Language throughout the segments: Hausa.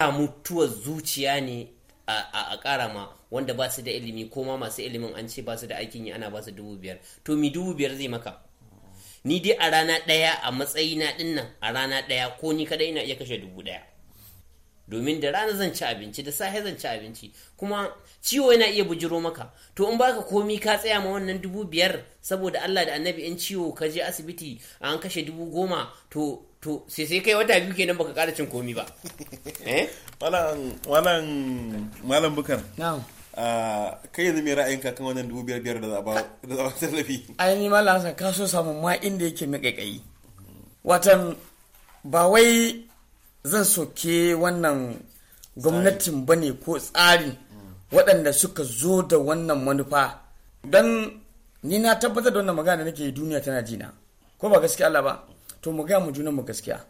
mutuwar zuciya ne a ƙara ma wanda ba su da ilimi ko ma masu ilimin an ce ba su da aikin yi ana ba su 5,000 to mi 5,000 zai maka. Ni dai a rana ɗaya a matsayina ɗin nan a rana ɗaya ko ni kadai ina iya kashe 1,000 domin da rana zan ci abinci da safe zan ci abinci kuma ciwo yana iya bujiro maka to in baka komi ka tsaya ma wannan 5,000 saboda Allah da Annabi in ciwo ka je asibiti an kashe 10,000 to sai kai wata 2 kenan baka ƙara cin komi ba. Malam Bukar. Na'am. Kai yanzu mai ra'ayinka kan wannan 5,500 da za a ba tallafi? Ai Malam Hassan ka so samun ma inda yake mai kaikayi. Watan ba wai zan soke wannan gwamnatin bane ko tsarin waɗanda suka zo da wannan manufa don ni na tabbatar da wannan magana nake duniya tana jina ko ba gaskiya Allah ba to mu ga mu junan mu gaskiya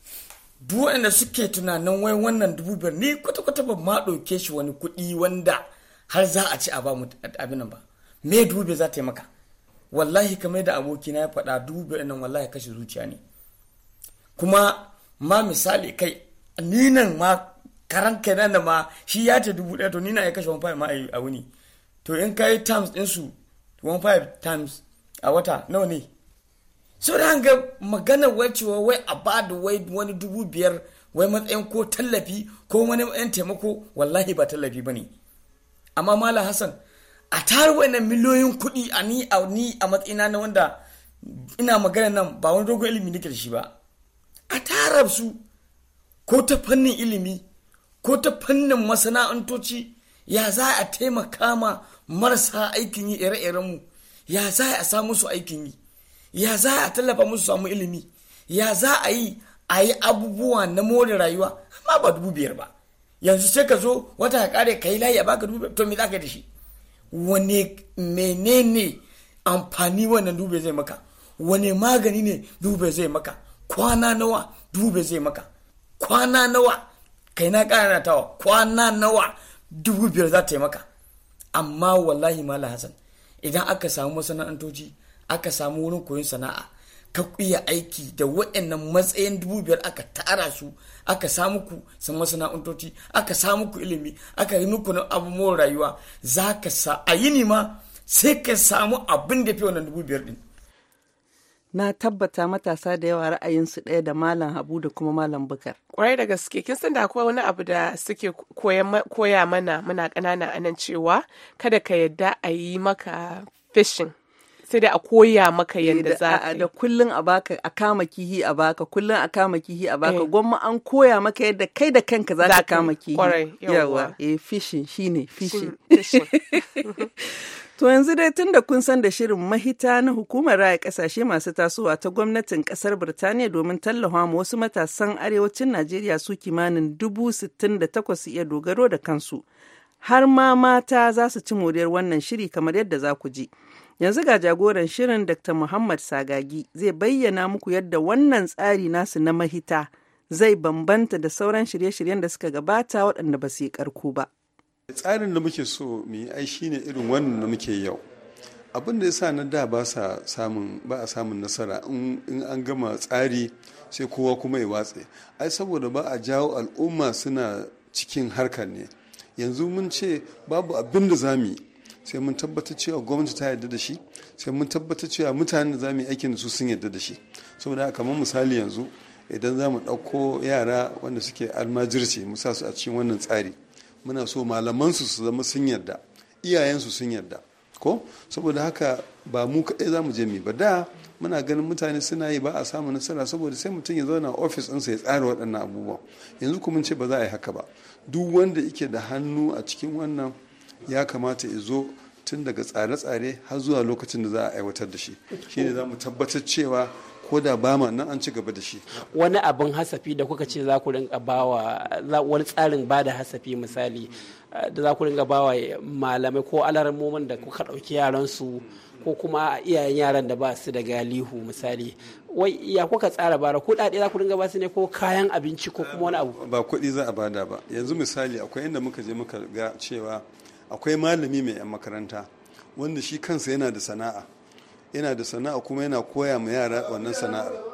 duk waɗanda suke tunanin wai wannan 5,000 ni kwata-kwata ba ma ɗauke shi wani kuɗi wanda har za a ci a ba mu abin nan ba me 5,000 za ta yi maka wallahi kamar da abokina ya faɗa 5,000 nan wallahi kashe zuciya ne kuma ma misali kai ni nan ma karan kai nan da ma shi ya ce 1,000 to ni na ya kashe 1,500 ma a wuni to in kai times ɗinsu 1,500 times a wata nawa ne so da hanga magana wacewa wai a ba da wai wani 5,000 wai matsayin ko tallafi ko wani matsayin taimako wallahi ba tallafi ba ne amma Malam Hassan a tare wannan miliyoyin kuɗi ni a matsayina na wanda ina magana nan ba wani dogon ilimi nake da shi ba a tara su ko ta fannin ilimi ko ta fannin masana'antoci ya za a taimaka ma marasa aikin yi ire-irenmu ya za a samu su aikin yi ya za a tallafa musu samu ilimi ya za a yi abubuwa na more rayuwa amma ba 5,000 ba yanzu sai ka zo wata ya kare ka yi layi a baka 5,000 to me za ka da shi wane menene amfani wannan 5,000 zai maka wane magani ne 5,000 zai maka kwana nawa 5,000 zai maka kwana nawa kai na ƙara tawa kwana nawa 5,000 za ta yi maka amma wallahi Malam Hassan idan aka samu masana'antoci aka samu wurin koyon sana'a ka iya aiki da waɗannan matsayin 5,000 aka tara su aka samu ku san masana'antoci aka samu ku ilimi aka yi muku na abubuwan rayuwa za ka a yini ma sai ka samu abin da fi wannan 5,000 din. Na tabbata matasa da yawa ra'ayinsu ɗaya da Malam Habu da kuma Malam Bukar. Kwarai da gaske, kin san da akwai wani abu da suke koya mana muna ƙanana anan cewa kada ka yadda a yi maka fishing. Sai da a koya maka yadda za ka yi. Da kullum a baka a kama kihi a baka, kullum a kama kihi a baka, gwamma an koya maka yadda kai da kanka za ka kama kihi. Kwarai, yawa. Fishing shine fishing. To yanzu dai tun da kun san da shirin mahita na hukumar raya kasashe masu tasowa ta gwamnatin kasar Birtaniya domin tallafa ma wasu matasan arewacin Najeriya su kimanin 68,000 su iya dogaro da kansu. Har ma mata za su ci moriyar wannan shiri kamar yadda za ku ji. Yanzu ga jagoran shirin Dr. Muhammad Sagagi zai bayyana muku yadda wannan tsari nasu na mahita zai bambanta da sauran shirye-shiryen da suka gabata waɗanda ba su yi ƙarko ba. Tsarin da muke so mu yi ai shine irin wannan da muke yau. Abin da yasa na da ba a samun nasara in an gama tsari sai kowa kuma ya watse. Ai saboda ba a jawo al'umma suna cikin harkar ne. Yanzu mun ce babu abin da za mu yi sai mun tabbatar cewa gwamnati ta yarda da shi, sai mun tabbatar cewa mutanen da za mu yi aikin da su sun yarda da shi. Saboda kamar misali yanzu idan za mu ɗauko yara wanda suke almajirci mu sa su a cikin wannan tsari. Muna so malamansu su zama sun yarda, iyayensu sun yarda, ko saboda haka ba mu kaɗai za mu je mu ba da muna ganin mutane suna yi ba a samu nasara saboda sai mutum ya zauna a ofis ɗinsa ya tsara waɗannan abubuwan. Yanzu kuma ce ba za a yi haka ba. Duk wanda yake da hannu a cikin wannan ya kamata ya zo tun daga tsare-tsare har zuwa lokacin da za a aiwatar da shi. Shine za mu tabbatar cewa ko da ba ma nan an ci gaba da shi. Wani abin hasafi da kuka ce za ku rinka bawa wani tsarin ba da hasafi misali da za ku rinka bawa malamai ko alarmomin da kuka ɗauki yaransu ko kuma iyayen yaran da ba su da galihu misali. Wai ya kuka tsara bara kuɗaɗe za ku rinka ba su ne ko kayan abinci ko kuma wani abu? Ba kuɗi za a bada ba. Yanzu misali akwai inda muka je muka ga cewa akwai malami mai 'yan makaranta wanda shi kansa yana da sana'a kuma yana koya ma yara wannan sana'ar.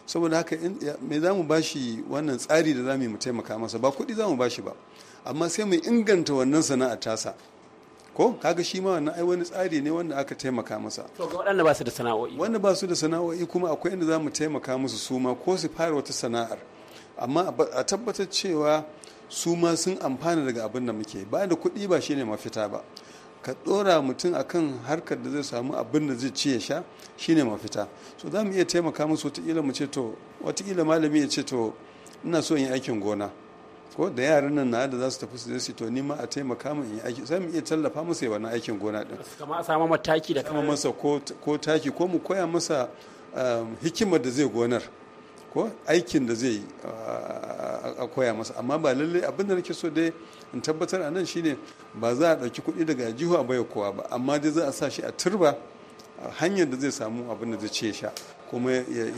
saboda haka me za mu bashi wannan tsari da za mu yi mu taimaka masa, ba kuɗi za mu bashi ba, amma sai mu inganta wannan sana'a tasa, ko kaga shi ma wannan ai wani tsari ne wanda aka taimaka masa. To ga waɗanda ba su da sana'o'i, wanda ba su da sana'o'i kuma akwai inda za mu taimaka musu su ma ko su fara wata sana'ar, amma a tabbatar cewa su ma sun amfana daga abin da muke. Ba da kuɗi ba shine mafita ba, ka ɗora mutum akan harkar da zai samu abin da zai ci ya sha shine mafita. So za mu iya taimaka musu, wataƙila mu ce to, wataƙila malami ya ce to ina so in yi aikin gona, ko da yaran nan na da za su tafi su je su to ni ma a taimaka min in yi aiki, sai mu iya tallafa masa ya wannan aikin gona din, kamar a samu mataki da kama masa ko taki, ko mu koya masa hikimar da zai gonar, ko aikin da zai yi a koya masa. Amma ba lallai, abin da nake so dai in tabbatar a nan shine ba za a ɗauki kuɗi daga jihu a baya kowa ba, amma dai za a sa shi a turba hanyar da zai samu abin da zai ce sha, kuma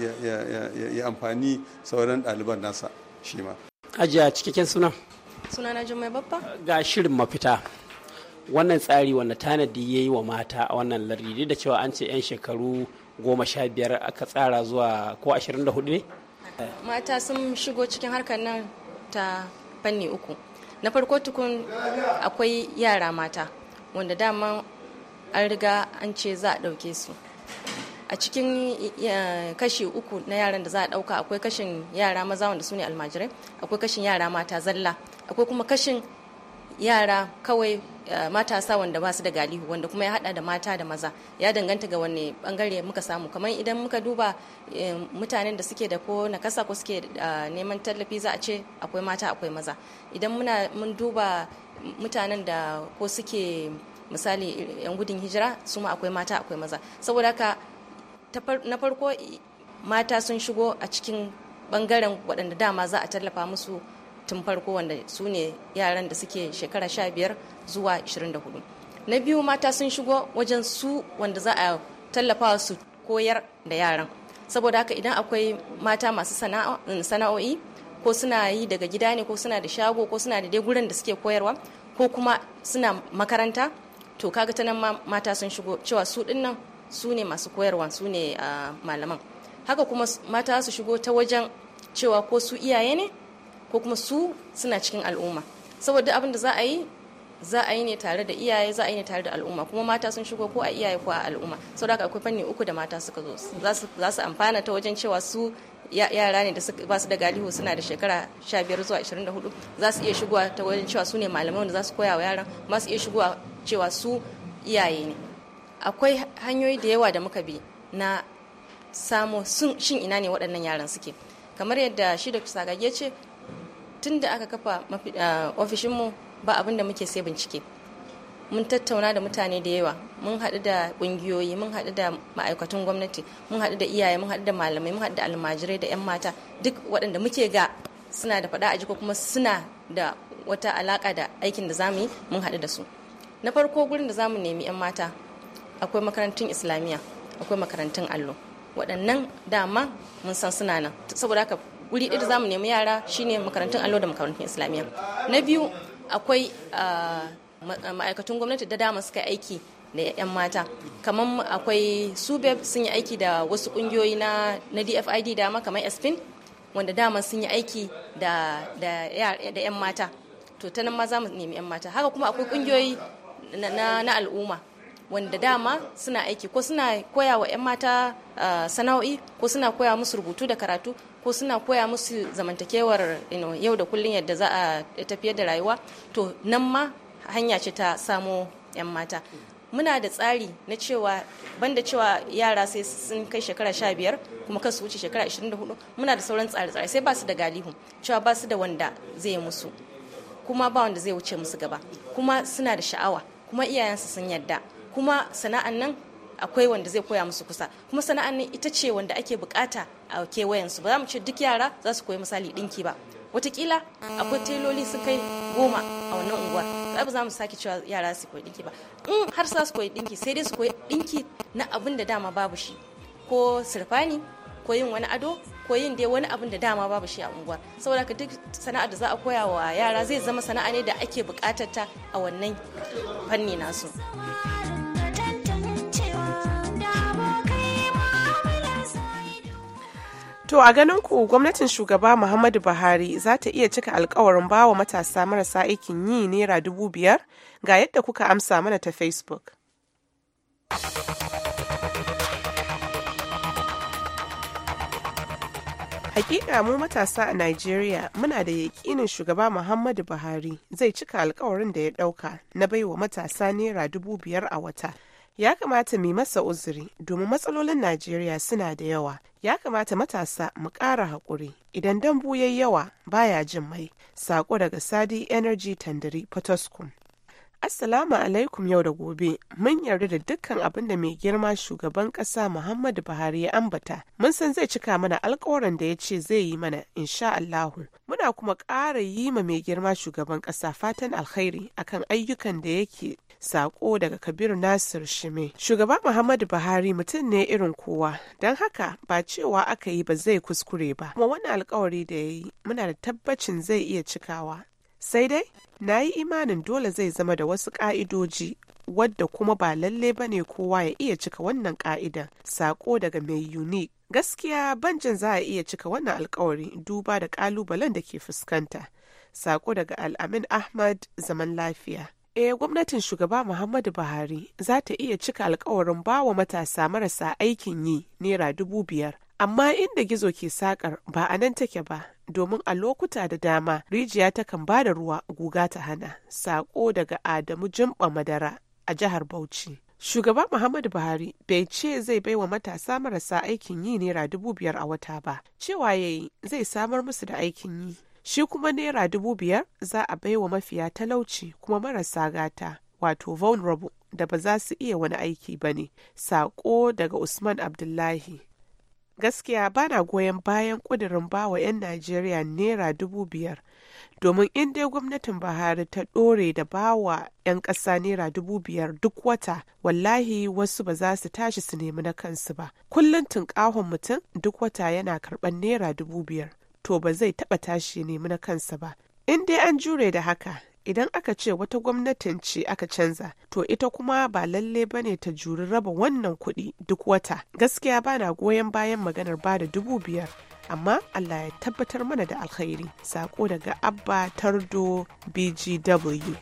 ya amfani sauran ɗaliban nasa shi ma. Hajiya, cikakken suna na Jummai Babba. Ga shirin mafita, wannan tsari wanda tanadi ya yi wa mata a wannan lardi, da cewa an ce 'yan shekaru 15 aka tsara zuwa ko 24 ne? Mata sun shigo cikin harkar nan ta fanni uku. Na farko tukun akwai yara mata wanda dama an riga an ce za a ɗauke su. A cikin kashi uku na yaran da za a ɗauka akwai kashin yara maza wanda su ne almajirai, akwai kashin yara mata zalla, akwai kuma kashin yara kawai matasa wanda ba su da galihu, wanda kuma ya hada da mata da maza. Ya danganta ga wanne bangare muka samu. Kamar idan muka duba mutanen da suke da ko nakasa ko suke neman tallafi, za a ce akwai mata akwai maza. Idan mun duba mutanen da ko suke misali yan gudun hijira, su ma akwai mata akwai maza. Saboda haka na farko mata sun shigo a cikin bangaren waɗanda dama za a tallafa musu tun farko, wanda su ne yaran da suke shekara 15 zuwa 24. Na biyu, mata sun shigo wajen su wanda za a tallafa su koyar da yaran. Saboda haka idan akwai mata masu sana'o'i, ko suna yi daga gida ne, ko suna da shago, ko suna da dai gurin da suke koyarwa, ko kuma suna makaranta, to kaga ta nan mata sun shigo cewa su dinnan su ne masu koyarwa, su ne malaman. Haka kuma mata su shigo ta wajen cewa ko su iyaye ne, ko kuma su suna cikin al'umma. Saboda abin da za a yi ne tare da iyaye, za a yi ne tare da al'umma, kuma mata sun shigo ko a iyaye ko a al'umma. Saboda haka akwai fanni uku da mata suka zo, za su amfana ta wajen cewa su yara ne da ba su da galihu, suna da shekara 15 zuwa 24, za su iya shigowa ta wajen cewa su ne malamai wanda za su koya wa yaran, ma su iya shigowa cewa su iyaye ne. Akwai hanyoyi da yawa da muka bi na samo shin ina ne waɗannan yaran suke. Kamar yadda shi da Sagage ce, tun da aka kafa ofishinmu ba abin da muke sai bincike. Mun tattauna da mutane da yawa, mun haɗu da ƙungiyoyi, mun haɗu da ma'aikatan gwamnati, mun haɗu da iyaye, mun haɗu da malamai, mun haɗu da almajirai da 'yan mata, duk waɗanda muke ga suna da faɗa a jiko kuma suna da wata alaƙa da aikin da zamu yi, mun haɗu da su. Na farko, gurin da zamu nemi 'yan mata akwai makarantun islamiyya, akwai makarantun allo. Waɗannan dama mun san suna nan, saboda haka wuri ɗaya da zamu nemi yara shine makarantun allo da makarantun islamiyya. Na biyu, akwai ma'aikatun gwamnati da dama suka aiki da 'yan mata, kamar akwai subeb sun yi aiki da wasu ƙungiyoyi na DFID dama, kamar espin, wanda dama sun yi aiki da 'yan mata. To ta nan ma za mu nemi 'yan mata. Haka kuma akwai ƙungiyoyi na al'umma wanda dama suna aiki, ko suna koya wa 'yan mata sana'o'i, ko suna koya musu rubutu da karatu, ko suna koya musu zamantakewar yau da kullum yadda za a tafiyar da rayuwa. To nan ma hanya ce ta samo 'yan mata. Muna da tsari na cewa banda cewa yara sai sun kai shekara 15 kuma kan su wuce shekara 24, muna da sauran tsare-tsare. Sai ba su da galihu, cewa ba su da wanda zai musu, kuma ba wanda zai wuce musu gaba, kuma suna da sha'awa, kuma iyayensu sun yadda, kuma sana'an nan akwai wanda zai koya musu kusa, kuma sana'an nan ita ce wanda ake bukata a kewayensu. Ba za mu ce duk yara za su koyi misali dinki ba, watakila akwai teloli sun kai 10 a wannan unguwar, ba za mu sake cewa yara su koyi dinki ba. In har za su koyi dinki, sai dai su koyi dinki na abin da dama babu shi, ko sirfani, ko yin wani ado, ko yin dai wani abin da dama babu shi a unguwar. Saboda haka duk sana'ar da za a koya wa yara zai zama sana'a ne da ake bukatar ta a wannan fanni nasu. To a ganin ku gwamnatin shugaba Muhammadu Buhari za ta iya cika alkawarin bawa matasa marasa aikin yi naira 5,000? Ga yadda kuka amsa mana ta Facebook. Hakika mu matasa a Najeriya muna da yakinin shugaba Muhammadu Buhari zai cika alkawarin da ya dauka na baiwa matasa naira 5,000 a wata. Ya kamata mu masa uzuri domin matsalolin Najeriya suna da yawa. Ya kamata matasa mu ƙara haƙuri idan dambu yayi yawa baya jin mai. Sako daga Sadi Energy Tandari Potoskum. Assalamu alaikum yau da gobe. Mun yarda da dukkan abin da mai girma shugaban ƙasa Muhammadu Buhari ya ambata. Mun san zai cika mana alƙawarin da ya ce zai yi mana insha Allahu. Muna kuma ƙara yi ma mai girma shugaban ƙasa fatan alkhairi akan ayyukan da yake. Sako daga Kabiru Nasir Shime. Shugaba Muhammadu Buhari mutum ne irin kowa, don haka ba cewa aka yi ba zai kuskure ba. Kuma wani alkawari da ya yi muna da tabbacin zai iya cikawa. Sai dai, na yi imanin dole zai zama da wasu ƙa'idoji wadda kuma ba lalle ba ne kowa ya iya cika wannan ƙa'idan. Sako daga mai unique. Gaskiya banjin za a iya cika wannan alkawari duba da ƙalubalen da ke fuskanta. Sako daga Al'amin Ahmad zaman lafiya. Gwamnatin shugaba Muhammadu Buhari za ta iya cika alkawarin bawa matasa marasa aikin yi naira 5,000. Amma inda gizo ke sakar ba a nan take ba, domin a lokuta da dama rijiya takan ba da ruwa guga ta hana. Sako daga Adamu Jumba Madara a jihar Bauchi. Shugaba Muhammadu Buhari bai ce zai baiwa matasa marasa aikin yi naira 5,000 a wata ba, cewa yayi zai samar musu da aikin yi. Shi kuma naira 5,000 za a baiwa mafiya talauci kuma marasa gata, wato vulnerable da ba za su iya wani aiki ba ne. Sako daga Usman Abdullahi. Gaskiya bana goyon bayan ƙudurin bawa 'yan Najeriya naira 5,000, domin in dai gwamnatin Buhari ta ɗore da bawa 'yan ƙasa naira 5,000 duk wata, wallahi wasu ba za su tashi su nemi na kansu ba. Kullum tunƙahon mutum duk wata yana karɓar naira 5,000. To ba zai taɓa tashi nemi na kansa ba. In dai an jure da haka, idan aka ce wata gwamnatin ce aka canza, to ita kuma ba lalle ba ne ta juri raba wannan kuɗi duk wata. Gaskiya ba na goyon bayan maganar ba da 5,000, amma Allah ya tabbatar mana da alkhairi. Sako daga Abba Tardo BGW.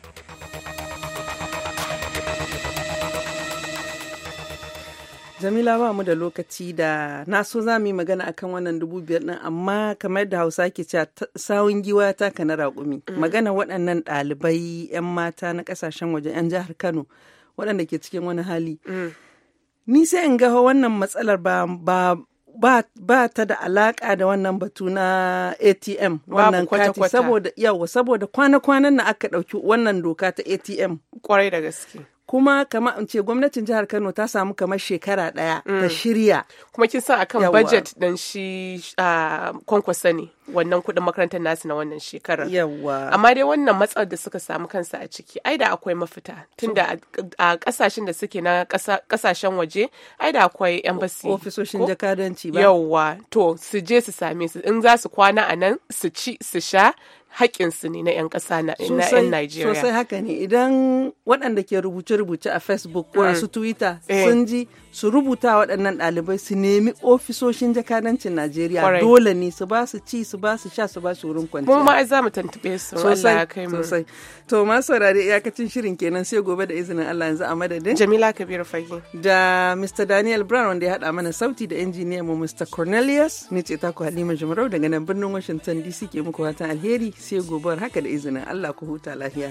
Jamila, ba mu da lokaci da na so za mu yi magana akan wannan 5,000 ɗin, amma kamar da Hausa ke cewa sawun giwa ta kana raƙumi. Magana waɗannan ɗalibai 'yan mata na ƙasashen waje 'yan jihar Kano waɗanda ke cikin wani hali. Ni sai in ga wannan matsalar ba ta da alaƙa da wannan batu na ATM, wannan kati, saboda kwana-kwanan na aka ɗauki wannan doka ta ATM. Kwarai da gaske. Kuma kama in ce gwamnatin jihar Kano ta samu kamar shekara ɗaya ta shirya. Kuma kin san akan budget dan shi Kwankwasa ne wannan kuɗin makarantar nasu na wannan shekarar. Yawwa. Amma dai wannan matsalar da suka samu kansa a ciki, ai da akwai mafita. Tunda a kasashen da suke na kasashen waje, ai da akwai embassy. Ofisoshin jakadanci ba. Yawwa. To su je su same su, in za su kwana a nan su ci su sha. Haƙƙinsu ne na 'yan ƙasa na 'yan Najeriya. Sosai haka ne, idan waɗanda ke rubuce-rubuce a Facebook ko a su Twitter sun ji su rubuta waɗannan ɗalibai su nemi ofisoshin jakadancin Najeriya, dole ne su ba su ci, su ba su sha, su ba su wurin kwanciya. Mu ma za mu tantube su. Sosai. To ma saurare iyakacin shirin kenan, sai gobe da izinin Allah. Yanzu a madadin Jamila Kabiru Fage da Mr. Daniel Brown wanda ya haɗa mana sauti da injiniyan mu Mr. Cornelius, ni ce taku Halima Jumarau daga nan birnin Washington DC ke muku fatan alheri. Sai gobar haka da izinin Allah, ku huta lafiya.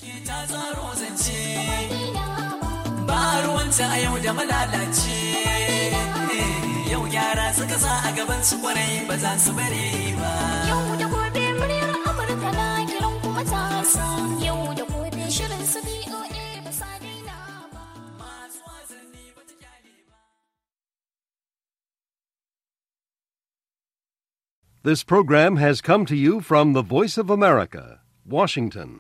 Ba ruwanta a yau da malalace, yau gyara suka sa a gaban su kwarai ba za su bare ba. Yau da gobe muryar Amurka na kiran kuma ta yau da gobe shirin su BOA ba sa daina ba. Masu wasanni ba ta kyale ba. This program has come to you from the Voice of America, Washington.